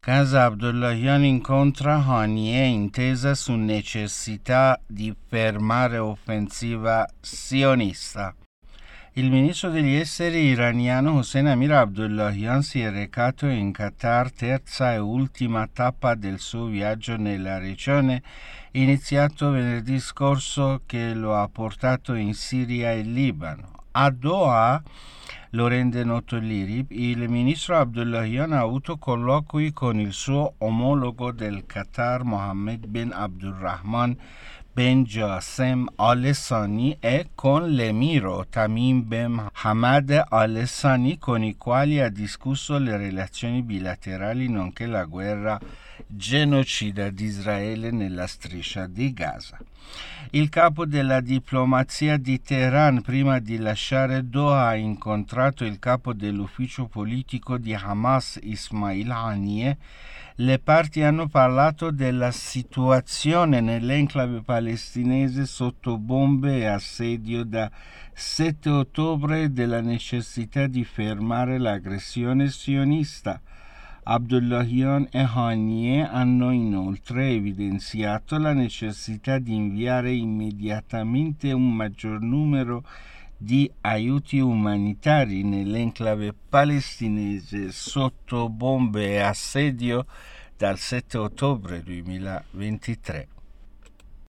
Gaza Abdullahian incontra Haniyeh intesa su necessità di fermare offensiva sionista. Il ministro degli esteri iraniano Hossein Amir Abdullahian si è recato in Qatar, terza e ultima tappa del suo viaggio nella regione, iniziato venerdì scorso, che lo ha portato in Siria e Libano. A Doha, lo rende noto l'IRIB, il ministro Abdullahian ha avuto colloqui con il suo omologo del Qatar Mohammed bin Abdulrahman Ben Jasem Al Thani e con l'emiro Tamim Ben Hamad Al Thani, con i quali ha discusso le relazioni bilaterali nonché la guerra genocida di Israele nella striscia di Gaza. Il capo della diplomazia di Teheran, prima di lasciare Doha, ha incontrato il capo dell'ufficio politico di Hamas Ismail Haniyeh. Le parti hanno parlato della situazione nell'enclave palestinese sotto bombe e assedio da 7 ottobre e della necessità di fermare l'aggressione sionista. Abdullahian e Haniyeh hanno inoltre evidenziato la necessità di inviare immediatamente un maggior numero di aiuti umanitari nell'enclave palestinese sotto bombe e assedio dal 7 ottobre 2023.